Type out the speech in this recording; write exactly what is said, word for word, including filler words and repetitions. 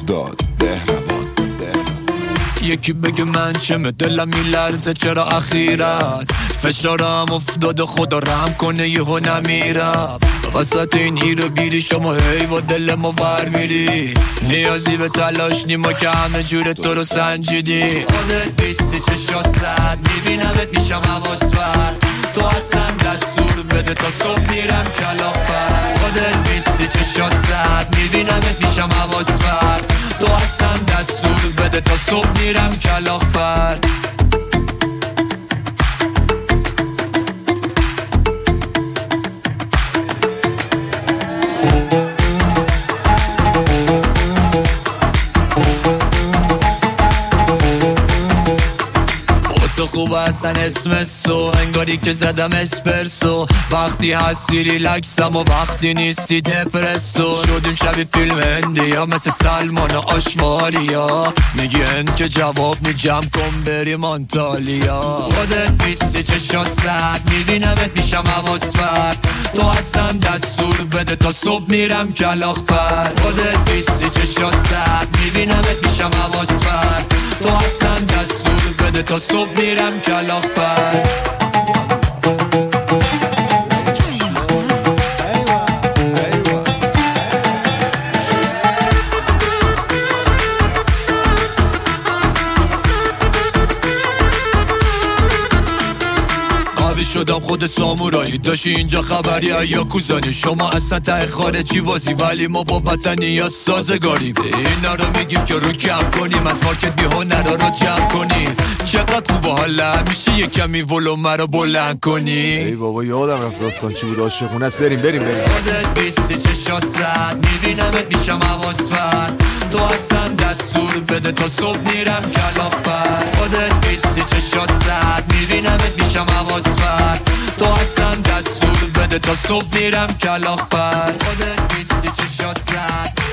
مهرداد بهروان. یکی بگه من چمه دلم میلرزه چرا اخیرت فشارم افتاده خدا رحم کنه یهو نمیرم وسط این هیرو بیری شما هی با دل ما بر میری نیازی به تلاش نیما که همه جور تو رو سنجیدی خودت بیستی چشات زد میبینمت میشم حواس بر تو اصلا دستور بده تا صبح میرم کلاخ بر خودت بیستی چشات زد میبینمت میشم حواس بر تو اصلا دستور بده تا صبح میرم کلاخ بر تو خوب هستن اسم سو انگاری که زدم اسپرسو وقتی هستی ریلکسم و وقتی نیستی دپرستو شدیم شبیه فیلم هندی ها مثل سلمان و آشماریا میگی هند که جواب می جمع کن بریم آنتالیا خودت بیستی چشات زد میبینمت میشم حواس بر تو اصلا دستور بده تا صبح میرم کلاخ بر خودت بیستی چشات زد میبینمت میشم حواس بر تو اصلا دستور بده تا صبح میرم کلاخ بر شدم خود سامورایی داشتی اینجا خبری یا کوزانی شما اصلا ته خارجی بازی ولی ما با وطنی یا سازگاری اینا رو میگیم که رو کم کنیم از مارکت بی هنرا رو جمع کنیم چقدر خوبه حالا میشه یه کمی ولومه رو بلند کنی ای بابا یادم رفت داستان چی بود عاشقونه است بریم بریم بریم خودت بیستی چشات زد میبینمت میشم حواس بر تو اصلا دستور بده تا صبح میرم کلاخ بر خودت بیستی چشات زد میبینمت میشم حواس بر تو اصلا دستور بده تا صبح میرم کلاخ بر خودت بیستی چشات زد